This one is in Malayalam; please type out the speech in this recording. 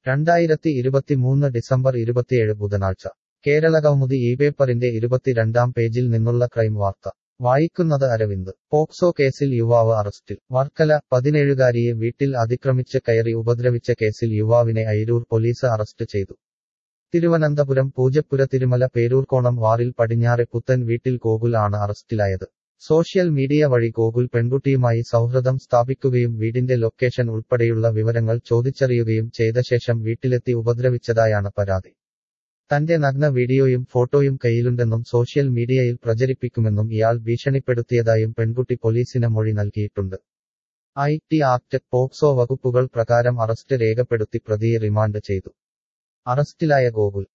2023 ഡിസംബർ 27 ബുധനാഴ്ച കേരളകൗമുദി ഈ പേപ്പറിന്റെ 22-ാം പേജിൽ നിന്നുള്ള ക്രൈം വാർത്ത വായിക്കുന്നത് അരവിന്ദ് പോക്സോ കേസിൽ യുവാവ് അറസ്റ്റിൽ വർക്കല 17-കാരിയെ വീട്ടിൽ അതിക്രമിച്ച് കയറി ഉപദ്രവിച്ച കേസിൽ യുവാവിനെ അയിരൂർ പോലീസ് അറസ്റ്റ് ചെയ്തു തിരുവനന്തപുരം പൂജപ്പുര തിരുമല പേരൂർക്കോണം വാറിൽ പടിഞ്ഞാറെ പുത്തൻ വീട്ടിൽ ഗോകുൽ ആണ് അറസ്റ്റിലായത് സോഷ്യൽ മീഡിയ വഴി ഗോകുൽ പെൺകുട്ടിയുമായി സൗഹൃദം സ്ഥാപിക്കുകയും വീടിന്റെ ലൊക്കേഷൻ ഉൾപ്പെടെയുള്ള വിവരങ്ങൾ ചോദിച്ചറിയുകയും ചെയ്ത ശേഷം വീട്ടിലെത്തി ഉപദ്രവിച്ചതായാണ് പരാതി തന്റെ നഗ്ന വീഡിയോയും ഫോട്ടോയും കയ്യിലുണ്ടെന്നും സോഷ്യൽ മീഡിയയിൽ പ്രചരിപ്പിക്കുമെന്നും ഇയാൾ ഭീഷണിപ്പെടുത്തിയതായും പെൺകുട്ടി പോലീസിന് മൊഴി നൽകിയിട്ടുണ്ട് ഐ.ടി. ആക്ട്, പോക്സോ വകുപ്പുകൾ പ്രകാരം അറസ്റ്റ് രേഖപ്പെടുത്തി പ്രതിയെ റിമാൻഡ് ചെയ്തു അറസ്റ്റിലായ ഗോകുൽ